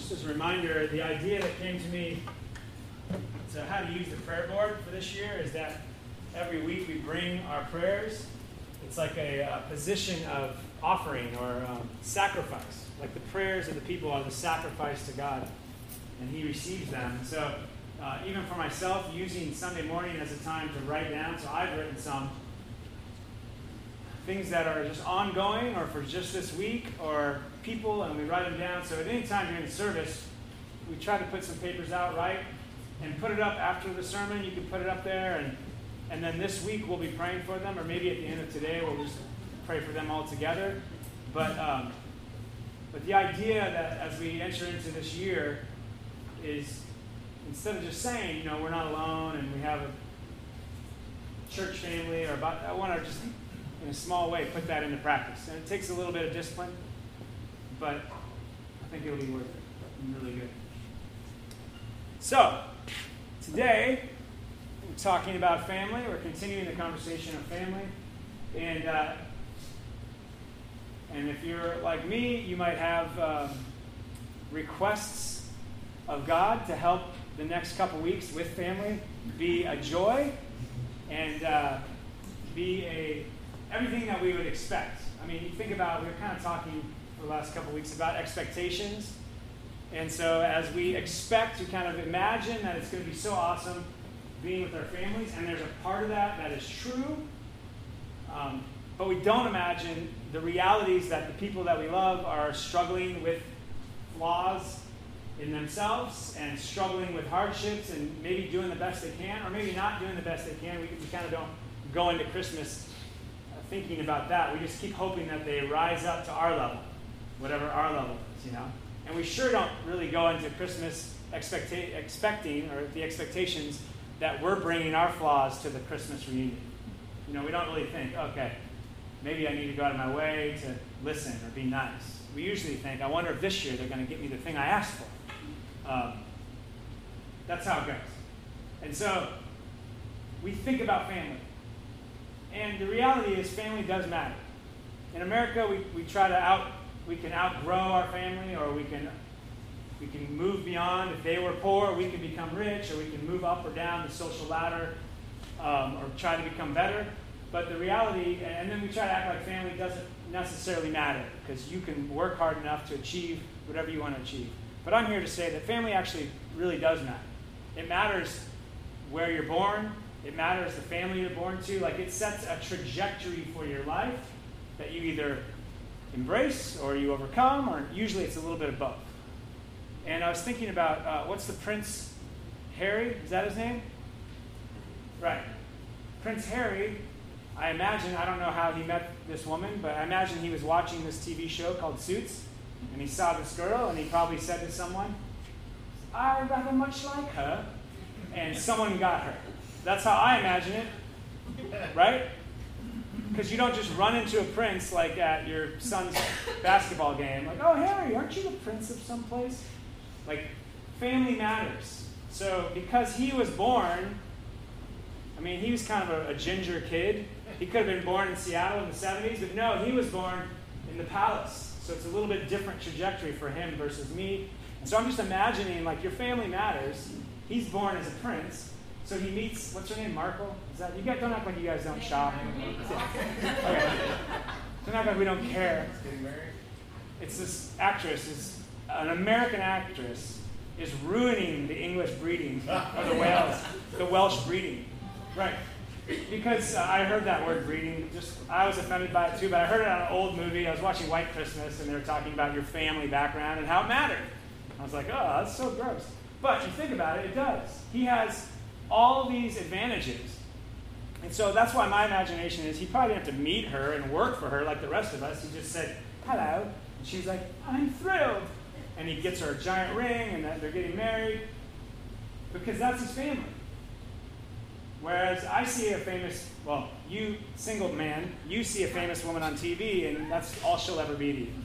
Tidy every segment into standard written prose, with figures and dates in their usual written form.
Just as a reminder, the idea that came to me to how to use the prayer board for this year is that every week we bring our prayers. It's like a position of offering or sacrifice. Like the prayers of the people are the sacrifice to God, and He receives them. So even for myself, using Sunday morning as a time to write down, so I've written some things that are just ongoing or for just this week or people, and we write them down. So at any time during the service, we try to put some papers out, right? And put it up after the sermon. You can put it up there, and then this week we'll be praying for them, or maybe at the end of today we'll just pray for them all together. But the idea that as we enter into this year is instead of just saying, we're not alone and we have a church family, I want to just in a small way put that into practice. And it takes a little bit of discipline, but I think it'll be worth it. Really good. So, today, we're talking about family. We're continuing the conversation of family. And if you're like me, you might have requests of God to help the next couple weeks with family be a joy and be everything that we would expect. I mean, you think about, we were kind of talking for the last couple weeks about expectations. And so as we expect to kind of imagine that it's going to be so awesome being with our families, and there's a part of that is true, but we don't imagine the realities that the people that we love are struggling with flaws in themselves and struggling with hardships and maybe doing the best they can or maybe not doing the best they can. We kind of don't go into Christmas thinking about that. We just keep hoping that they rise up to our level, whatever our level is, And we sure don't really go into Christmas expecting or the expectations that we're bringing our flaws to the Christmas reunion. We don't really think, okay, maybe I need to go out of my way to listen or be nice. We usually think, I wonder if this year they're going to get me the thing I asked for. That's how it goes. And so we think about family. And the reality is family does matter. In America, we try to we can outgrow our family, or we can move beyond. If they were poor, we can become rich, or we can move up or down the social ladder, or try to become better. But the reality, and then we try to act like family doesn't necessarily matter, because you can work hard enough to achieve whatever you want to achieve. But I'm here to say that family actually really does matter. It matters where you're born. It matters the family you're born to. Like, it sets a trajectory for your life that you either embrace or you overcome, or usually it's a little bit of both. And I was thinking about, what's the Prince Harry? Is that his name? Right. Prince Harry, I imagine, I don't know how he met this woman, but I imagine he was watching this TV show called Suits, and he saw this girl, and he probably said to someone, I rather much like her, and someone got her. That's how I imagine it, right? Because you don't just run into a prince like at your son's basketball game, like, oh, Harry, aren't you the prince of someplace? Like, family matters. So because he was born, he was kind of a ginger kid. He could have been born in Seattle in the 70s, but no, he was born in the palace. So it's a little bit different trajectory for him versus me. And so I'm just imagining, like, your family matters. He's born as a prince. So he meets, what's her name, Markle? Is that, you guys don't act like you guys don't shop. Okay. Don't act like we don't care. It's this actress, an American actress, is ruining the English breeding of the Welsh breeding. Right. Because I heard that word breeding, I was offended by it too, but I heard it on an old movie. I was watching White Christmas, and they were talking about your family background and how it mattered. I was like, oh, that's so gross. But you think about it, it does. He has all these advantages. And so that's why my imagination is he probably didn't have to meet her and work for her like the rest of us. He just said, hello. And she's like, I'm thrilled. And he gets her a giant ring, and they're getting married. Because that's his family. Whereas I see you, single man, you see a famous woman on TV, and that's all she'll ever be to you.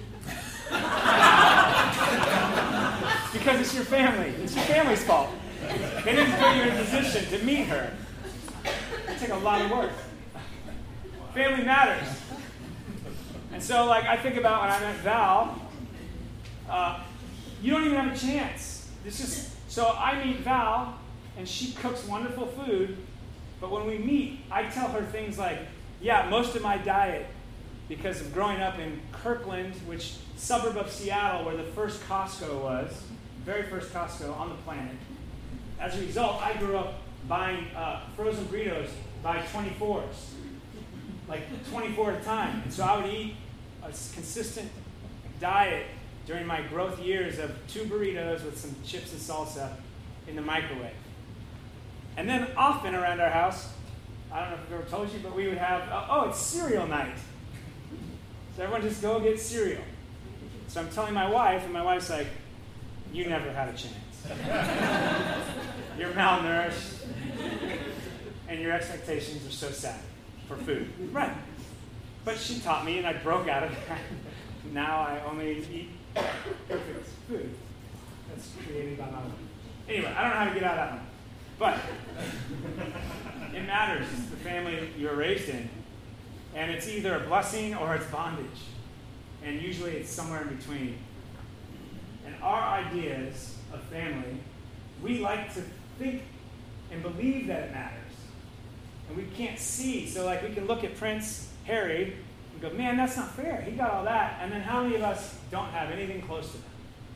Because it's your family. It's your family's fault. They didn't put you in a position to meet her. It took a lot of work. Family matters. And so, I think about when I met Val, You don't even have a chance. So I meet Val, and she cooks wonderful food, but when we meet, I tell her things like, yeah, most of my diet, because of growing up in Kirkland, which suburb of Seattle, where the first Costco was, very first Costco on the planet. As a result, I grew up buying frozen burritos by 24s, like 24 at a time. And so I would eat a consistent diet during my growth years of 2 burritos with some chips and salsa in the microwave. And then often around our house, I don't know if I've ever told you, but we would have, it's cereal night. So everyone just go get cereal. So I'm telling my wife, and my wife's like, you never had a chance. You're malnourished, and your expectations are so sad for food. Right. But she taught me, and I broke out of that. Now I only eat perfect food. That's created by my wife. Anyway, I don't know how to get out of that one. But it matters. It's the family you're raised in. And it's either a blessing or it's bondage. And usually it's somewhere in between. And our ideas of family, we like to think and believe that it matters. And we can't see. So like we can look at Prince Harry and go, man, that's not fair. He got all that. And then how many of us don't have anything close to that?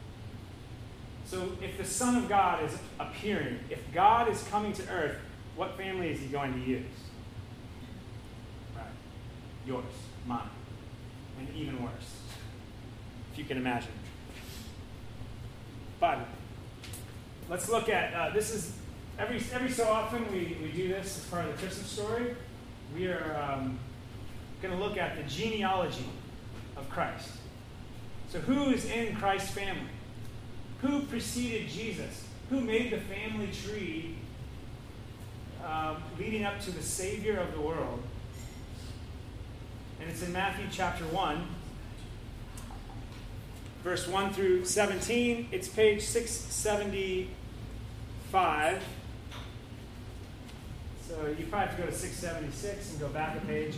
So if the Son of God is appearing, if God is coming to earth, what family is he going to use? Right. Yours, mine, and even worse, if you can imagine. But let's look at, this is, every so often we do this as part of the Christmas story. We are going to look at the genealogy of Christ. So who is in Christ's family? Who preceded Jesus? Who made the family tree leading up to the Savior of the world? And it's in Matthew chapter 1, verse 1 through 17. It's page 675. So you probably have to go to 676 and go back a page.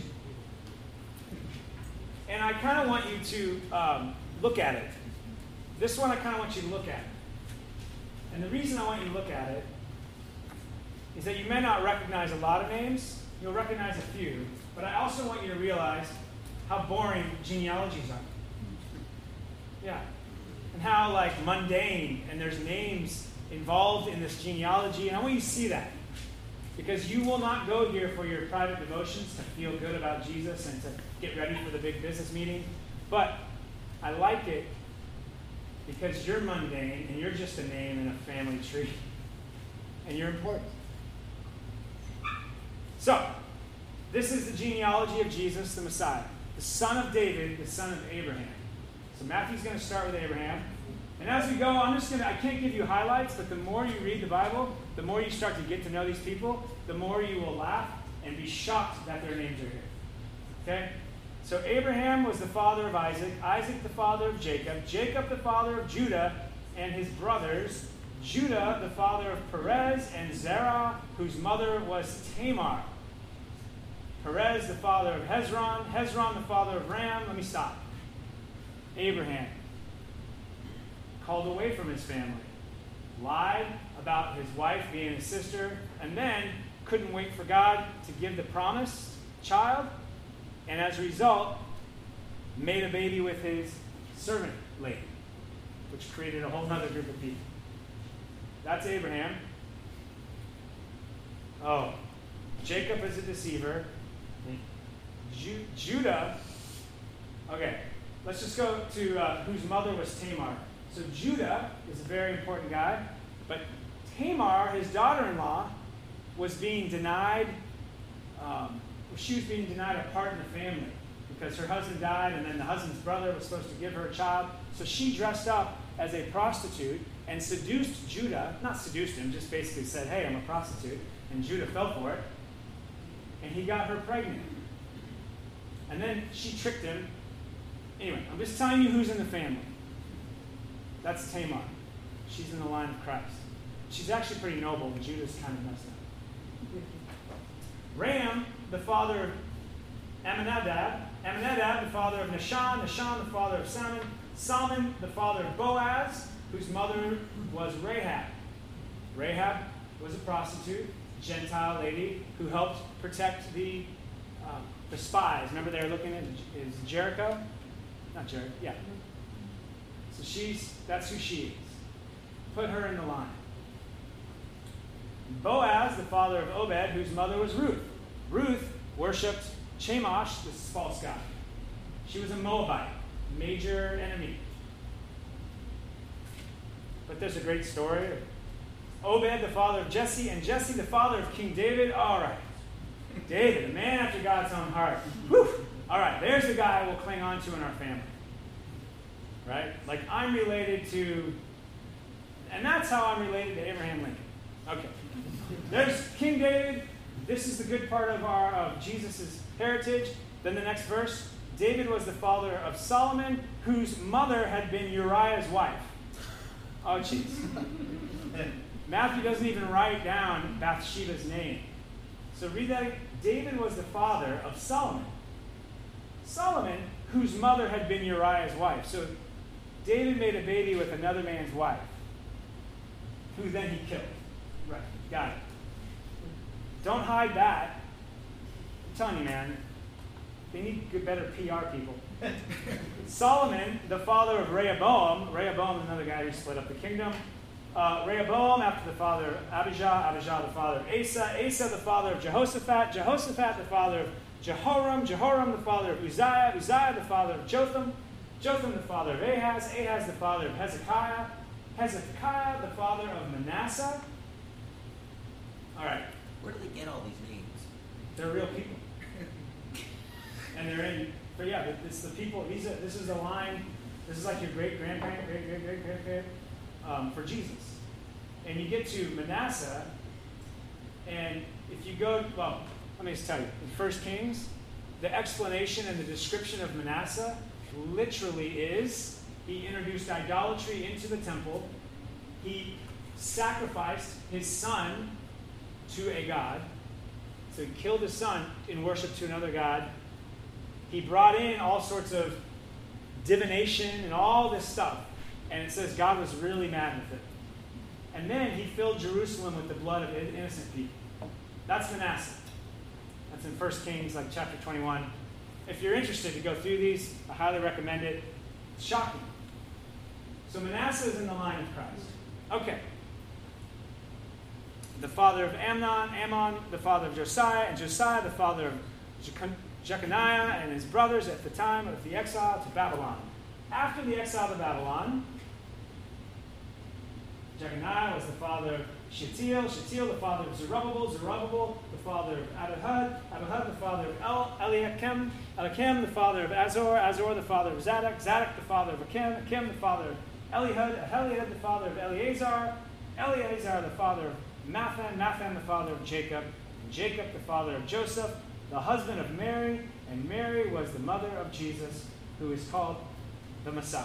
And I kind of want you to look at it. This one I kind of want you to look at. And the reason I want you to look at it is that you may not recognize a lot of names. You'll recognize a few. But I also want you to realize how boring genealogies are. Yeah. And how like mundane, and there's names involved in this genealogy. And I want you to see that. Because you will not go here for your private devotions to feel good about Jesus and to get ready for the big business meeting. But I like it because you're mundane and you're just a name in a family tree. And you're important. So, this is the genealogy of Jesus, the Messiah. The son of David, the son of Abraham. So Matthew's going to start with Abraham. And as we go, I can't give you highlights, but the more you read the Bible, the more you start to get to know these people, the more you will laugh and be shocked that their names are here. Okay? So Abraham was the father of Isaac, Isaac the father of Jacob, Jacob the father of Judah and his brothers, Judah the father of Perez and Zerah, whose mother was Tamar. Perez the father of Hezron, Hezron the father of Ram. Let me stop. Abraham, called away from his family, lied about his wife being his sister, and then couldn't wait for God to give the promised child, and as a result, made a baby with his servant lady, which created a whole other group of people. That's Abraham. Oh, Jacob is a deceiver. Judah, okay, let's just go to whose mother was Tamar. So Judah is a very important guy, but Tamar, his daughter-in-law, was being denied, she was being denied a part in the family because her husband died and then the husband's brother was supposed to give her a child. So she dressed up as a prostitute and seduced Judah, not seduced him, just basically said, hey, I'm a prostitute. And Judah fell for it. And he got her pregnant. And then she tricked him. Anyway, I'm just telling you who's in the family. That's Tamar. She's in the line of Christ. She's actually pretty noble, and Judah's kind of messed up. Ram, the father of Amminadab, Amminadab, the father of Nahshon, Nahshon, the father of Salmon, Salmon, the father of Boaz, whose mother was Rahab. Rahab was a prostitute, Gentile lady who helped protect the spies. Remember they were looking at is Jericho? Not Jericho, yeah. So that's who she is. Put her in the line. Boaz, the father of Obed, whose mother was Ruth. Ruth worshipped Chemosh, this false god. She was a Moabite, major enemy. But there's a great story. Obed, the father of Jesse, and Jesse, the father of King David. All right. David, a man after God's own heart. Whew. All right, there's a guy we'll cling on to in our family. Right? Like I'm related to, and that's how I'm related to Abraham Lincoln. Okay. There's King David. This is the good part of Jesus' heritage. Then the next verse, David was the father of Solomon, whose mother had been Uriah's wife. Oh, jeez. Matthew doesn't even write down Bathsheba's name. So read that. David was the father of Solomon. Solomon, whose mother had been Uriah's wife. So David made a baby with another man's wife, who then he killed. Right, got it. Don't hide that. I'm telling you, man, they need better PR people. Solomon, the father of Rehoboam. Rehoboam is another guy who split up the kingdom. Rehoboam, after the father of Abijah. Abijah, the father of Asa. Asa, the father of Jehoshaphat. Jehoshaphat, the father of Jehoram. Jehoram, the father of Uzziah. Uzziah, the father of Jotham. Jotham, the father of Ahaz. Ahaz, the father of Hezekiah. Hezekiah, the father of Manasseh. All right. Where do they get all these names? They're real people. And they're in, but yeah, it's the people. This is the line. This is like your great-grandparent, great-great-great-great-great for Jesus. And you get to Manasseh, and if you go, well, let me just tell you, in 1 Kings, the explanation and the description of Manasseh literally is he introduced idolatry into the temple. He sacrificed his son to a god. So he killed his son in worship to another god. He brought in all sorts of divination and all this stuff. And it says God was really mad with it. And then he filled Jerusalem with the blood of innocent people. That's Manasseh. That's in 1 Kings, like chapter 21. If you're interested to go through these, I highly recommend it. It's shocking. So Manasseh is in the line of Christ. Okay. The father of Ammon, the father of Josiah, and Josiah, the father of Jeconiah and his brothers at the time of the exile to Babylon. After the exile to Babylon, Jeconiah was the father of Shealtiel, Shealtiel the father of Zerubbabel, Zerubbabel the father of Abihud, Abihud the father of Eliakim, Eliakim the father of Azor, Azor the father of Zadok, Zadok the father of Achim, Achim the father of Elihud, Elihud the father of Eleazar, Eleazar the father of Mathan, Mathan the father of Jacob, and Jacob the father of Joseph, the husband of Mary, and Mary was the mother of Jesus, who is called the Messiah.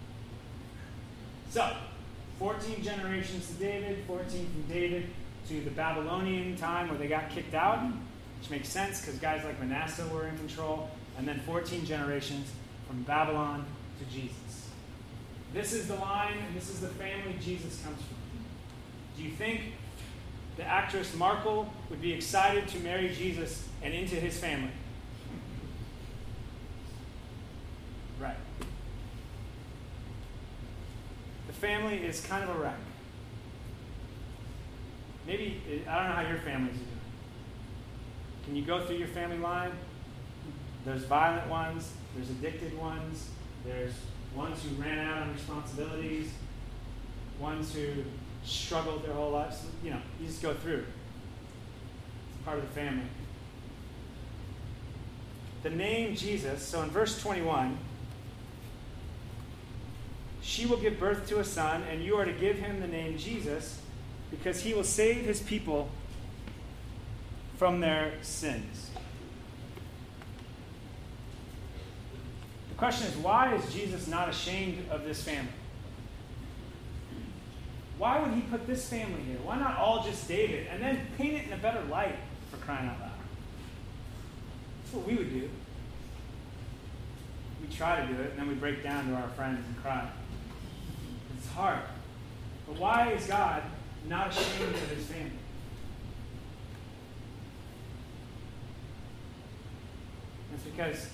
So, 14 generations to David, 14 from David to the Babylonian time where they got kicked out, which makes sense because guys like Manasseh were in control, and then 14 generations from Babylon to Jesus. This is the line, and this is the family Jesus comes from. Do you think the actress Markle would be excited to marry Jesus and into his family? Right. The family is kind of a wreck. Maybe, I don't know how your families are doing. Can you go through your family line? There's violent ones, there's addicted ones, there's ones who ran out on responsibilities, ones who struggled their whole lives. You know, you just go through. It's part of the family. The name Jesus, so in verse 21, she will give birth to a son, and you are to give him the name Jesus, because he will save his people from their sins. The question is, why is Jesus not ashamed of this family? Why would he put this family here? Why not all just David? And then paint it in a better light, for crying out loud. That's what we would do. We try to do it, and then we break down to our friends and cry. It's hard. But why is God not ashamed of his family? It's because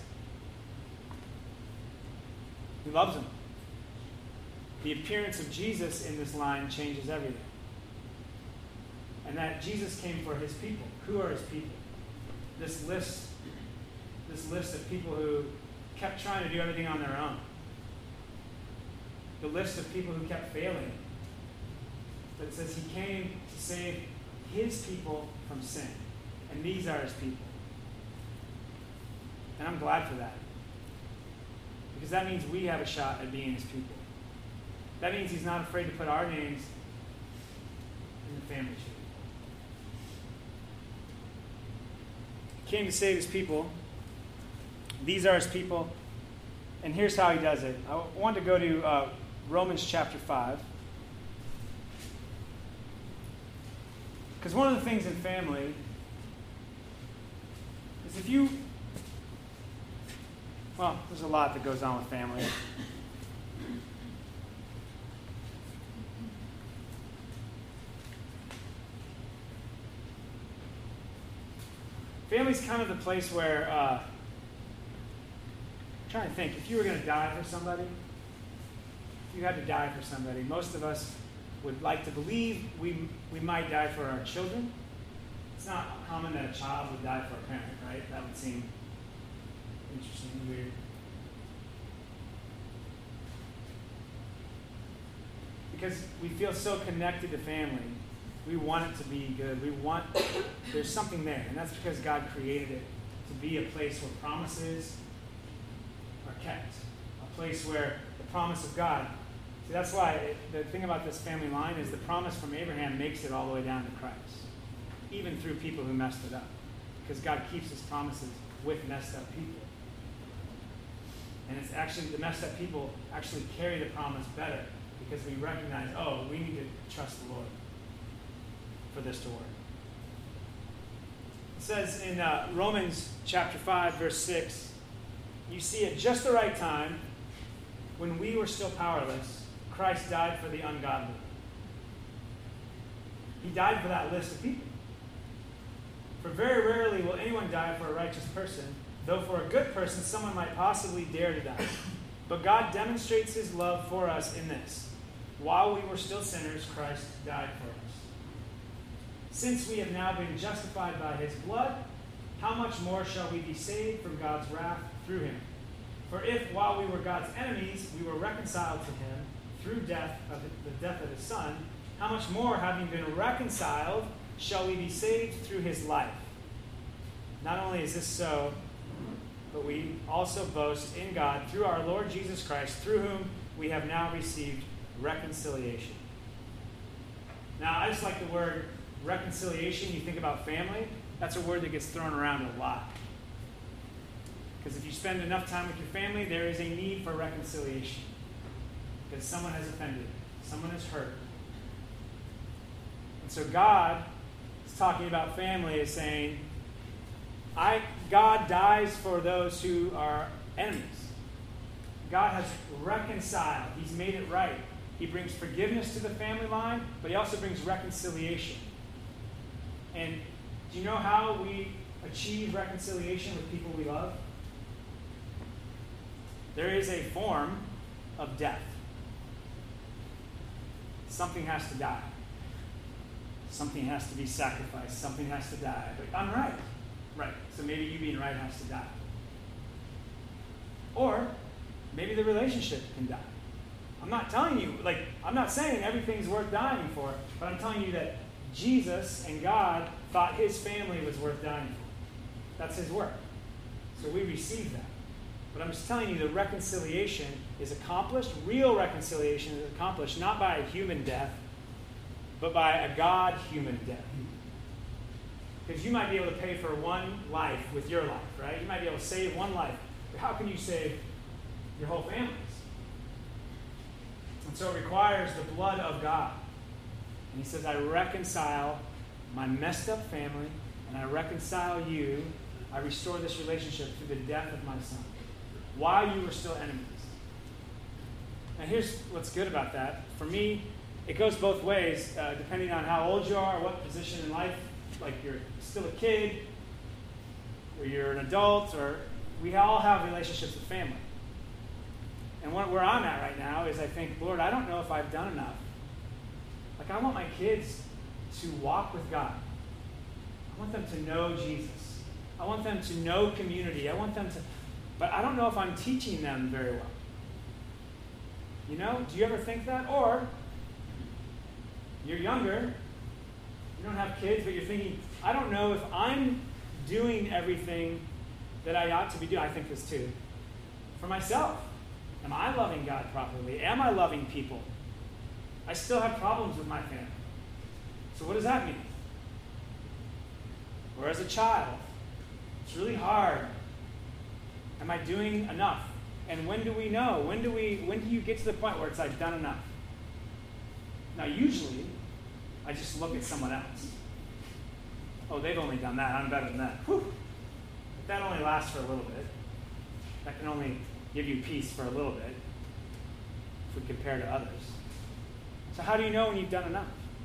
he loves them. The appearance of Jesus in this line changes everything. And that Jesus came for his people. Who are his people? This list of people who kept trying to do everything on their own. The list of people who kept failing. That says he came to save his people from sin. And these are his people. And I'm glad for that. Because that means we have a shot at being his people. That means he's not afraid to put our names in the family tree. He came to save his people. These are his people. And here's how he does it. I want to go to Romans chapter 5. Because one of the things in family is there's a lot that goes on with family. Family's kind of the place where, I'm trying to think, if you were going to die for somebody, if you had to die for somebody, most of us would like to believe we might die for our children. It's not common that a child would die for a parent, right? That would seem interesting and weird. Because we feel so connected to family. We want it to be good. There's something there. And that's because God created it to be a place where promises are kept. A place where the promise of God. See, that's why the thing about this family line is the promise from Abraham makes it all the way down to Christ. Even through people who messed it up. Because God keeps his promises with messed up people. And it's actually, the messed up people actually carry the promise better. Because we recognize, we need to trust the Lord for this to work. It says in Romans chapter 5, verse 6, you see at just the right time, when we were still powerless, Christ died for the ungodly. He died for that list of people. For very rarely will anyone die for a righteous person, though for a good person someone might possibly dare to die. But God demonstrates his love for us in this. While we were still sinners, Christ died for us. Since we have now been justified by his blood, how much more shall we be saved from God's wrath through him? For if, while we were God's enemies, we were reconciled to him through the death of his Son, how much more, having been reconciled, shall we be saved through his life? Not only is this so, but we also boast in God through our Lord Jesus Christ, through whom we have now received reconciliation. Now, I just like the word reconciliation. You think about family, that's a word that gets thrown around a lot. Because if you spend enough time with your family, there is a need for reconciliation. Because someone has offended, someone has hurt. And so God is talking about family, is saying, God dies for those who are enemies. God has reconciled. He's made it right. He brings forgiveness to the family line, but he also brings reconciliation. And do you know how we achieve reconciliation with people we love? There is a form of death. Something has to die. Something has to be sacrificed. Something has to die. But I'm right. Right. So maybe you being right has to die. Or maybe the relationship can die. I'm not telling you, I'm not saying everything's worth dying for, but I'm telling you that Jesus and God thought his family was worth dying for. That's his work. So we receive that. But I'm just telling you the reconciliation is accomplished. Real reconciliation is accomplished not by a human death, but by a God-human death. Because you might be able to pay for one life with your life, right? You might be able to save one life. But how can you save your whole families? And so it requires the blood of God. And he says, I reconcile my messed up family, and I reconcile you. I restore this relationship through the death of my Son, while you were still enemies. Now here's what's good about that. For me, it goes both ways, depending on how old you are, what position in life, like you're still a kid, or you're an adult, or we all have relationships with family. And where I'm at right now is I think, Lord, I don't know if I've done enough. Like, I want my kids to walk with God. I want them to know Jesus. I want them to know community. But I don't know if I'm teaching them very well. You know, do you ever think that? Or you're younger, you don't have kids, but you're thinking, I don't know if I'm doing everything that I ought to be doing. I think this too. For myself. Am I loving God properly? Am I loving people? I still have problems with my family. So what does that mean? Or as a child, it's really hard. Am I doing enough? And when do we know? When do you get to the point where it's I've done enough? Now usually, I just look at someone else. Oh, they've only done that. I'm better than that. Whew. But that only lasts for a little bit. That can only give you peace for a little bit if we compare to others. So how do you know when you've done enough?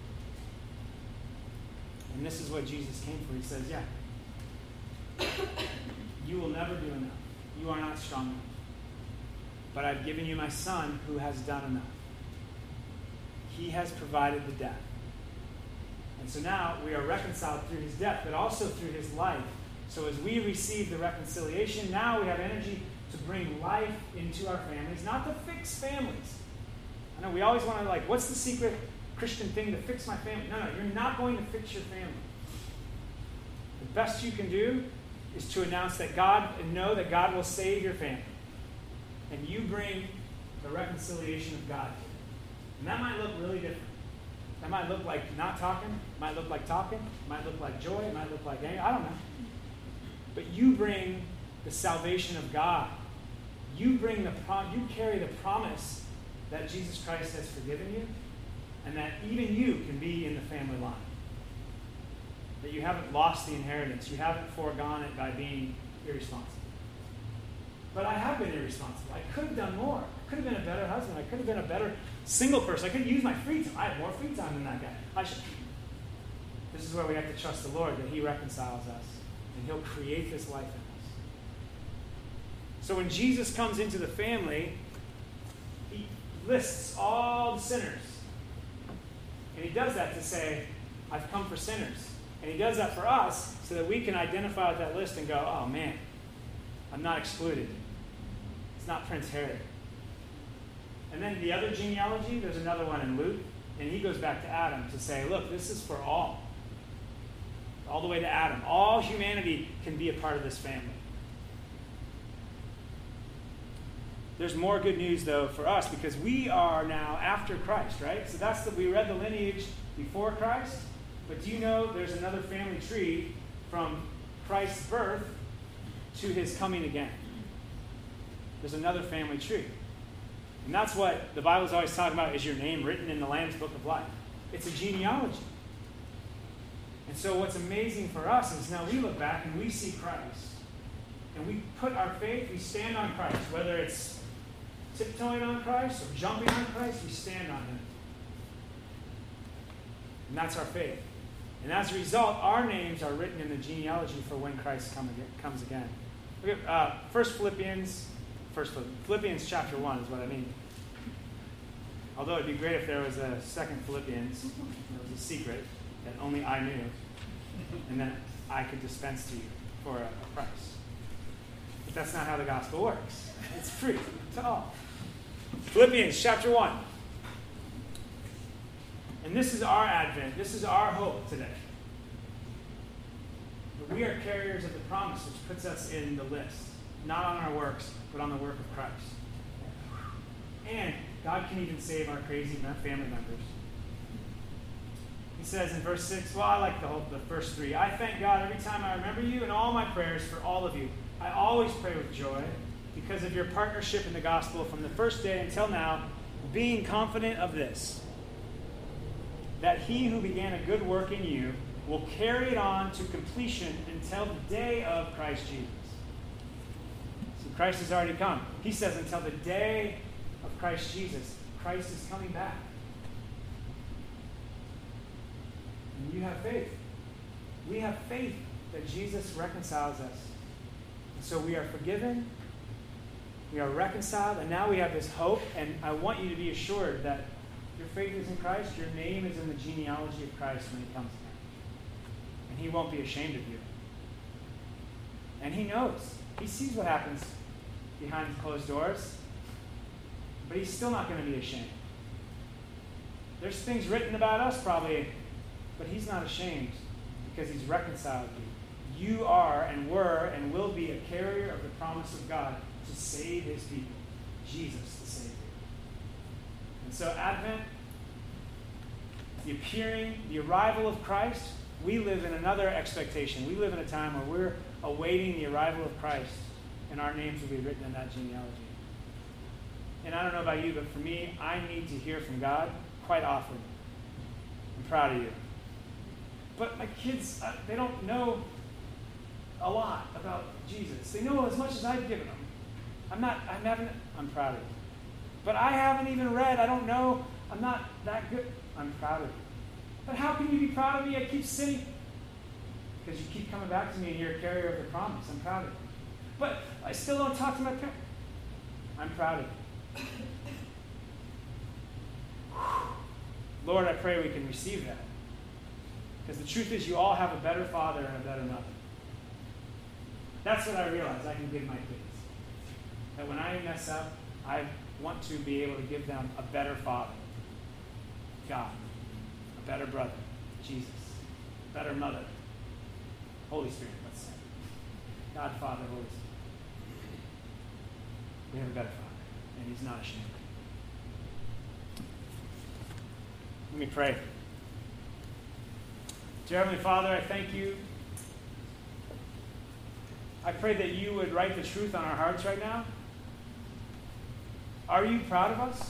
And this is what Jesus came for. He says, yeah, you will never do enough. You are not strong enough. But I've given you my Son who has done enough. He has provided the death. And so now we are reconciled through his death, but also through his life. So as we receive the reconciliation, now we have energy to bring life into our families, not to fix families. I know we always want to what's the secret Christian thing to fix my family? No, you're not going to fix your family. The best you can do is to announce that God, and know that God will save your family. And you bring the reconciliation of God to it. And that might look really different. That might look like not talking. It might look like talking. It might look like joy. It might look like anger. I don't know. But you bring the salvation of God. You carry the promise that Jesus Christ has forgiven you, and that even you can be in the family line. That you haven't lost the inheritance. You haven't foregone it by being irresponsible. But I have been irresponsible. I could have done more. I could have been a better husband. I could have been a better single person. I could have used my free time. I have more free time than that guy. This is where we have to trust the Lord, that he reconciles us. And he'll create this life in us. So when Jesus comes into the family, he lists all the sinners. And he does that to say, I've come for sinners. And he does that for us so that we can identify with that list and go, oh man, I'm not excluded. It's not Prince Herod. And then the other genealogy, there's another one in Luke, and he goes back to Adam to say, look, this is for all. All the way to Adam. All humanity can be a part of this family. There's more good news, though, for us, because we are now after Christ, right? So we read the lineage before Christ, but do you know there's another family tree from Christ's birth to his coming again? There's another family tree. And that's what the Bible's always talking about, is your name written in the Lamb's Book of Life. It's a genealogy. And so what's amazing for us is now we look back and we see Christ. And we put our faith, we stand on Christ. Whether it's tiptoeing on Christ or jumping on Christ, we stand on him. And that's our faith. And as a result, our names are written in the genealogy for when Christ comes again. Look at Philippians chapter 1 is what I mean. Although it'd be great if there was a second Philippians. There was a secret that only I knew. And that I could dispense to you for a price. But that's not how the gospel works. It's free to all. Philippians chapter 1. And this is our advent. This is our hope today. But we are carriers of the promise, which puts us in the list. Not on our works, but on the work of Christ. And God can even save our crazy family members. He says in verse 6, well, I like the first 3. I thank God every time I remember you in all my prayers for all of you. I always pray with joy because of your partnership in the gospel from the first day until now, being confident of this, that he who began a good work in you will carry it on to completion until the day of Christ Jesus. So Christ has already come. He says until the day of Christ Jesus. Christ is coming back. And you have faith. We have faith that Jesus reconciles us. And so we are forgiven. We are reconciled. And now we have this hope. And I want you to be assured that your faith is in Christ. Your name is in the genealogy of Christ when he comes back. And he won't be ashamed of you. And he knows. He sees what happens behind closed doors. But he's still not going to be ashamed. There's things written about us probably, but he's not ashamed because he's reconciled you. You are and were and will be a carrier of the promise of God to save his people. Jesus the Savior. And so Advent, the arrival of Christ, we live in another expectation. We live in a time where we're awaiting the arrival of Christ, and our names will be written in that genealogy. And I don't know about you, but for me, I need to hear from God quite often. I'm proud of you. But my kids, they don't know a lot about Jesus. They know as much as I've given them. I'm proud of you. But I haven't even read. I don't know. I'm not that good. I'm proud of you. But how can you be proud of me? I keep sinning. Because you keep coming back to me and you're a carrier of the promise. I'm proud of you. But I still don't talk to my parents. I'm proud of you. Lord, I pray we can receive that. Because the truth is you all have a better father and a better mother. That's what I realize I can give my kids. That when I mess up, I want to be able to give them a better father, God, a better brother, Jesus, a better mother, Holy Spirit, let's say. God, Father, Holy Spirit. We have a better father, and he's not ashamed. Let me pray. Dear Heavenly Father, I thank you. I pray that you would write the truth on our hearts right now. Are you proud of us?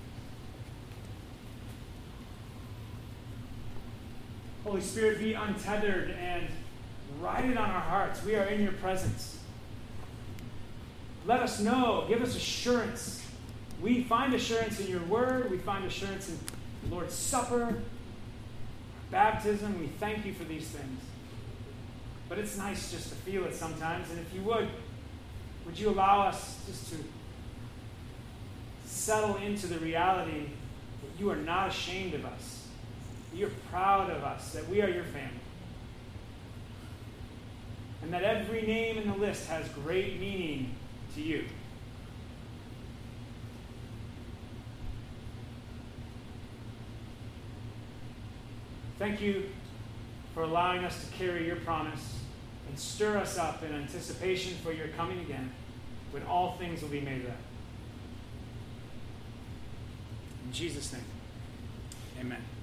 Holy Spirit, be untethered and write it on our hearts. We are in your presence. Let us know. Give us assurance. We find assurance in your word. We find assurance in the Lord's Supper, baptism. We thank you for these things. But it's nice just to feel it sometimes. And if you would you allow us just to settle into the reality that you are not ashamed of us, that you're proud of us, that we are your family. And that every name in the list has great meaning to you. Thank you for allowing us to carry your promise and stir us up in anticipation for your coming again, when all things will be made right. In Jesus' name, amen.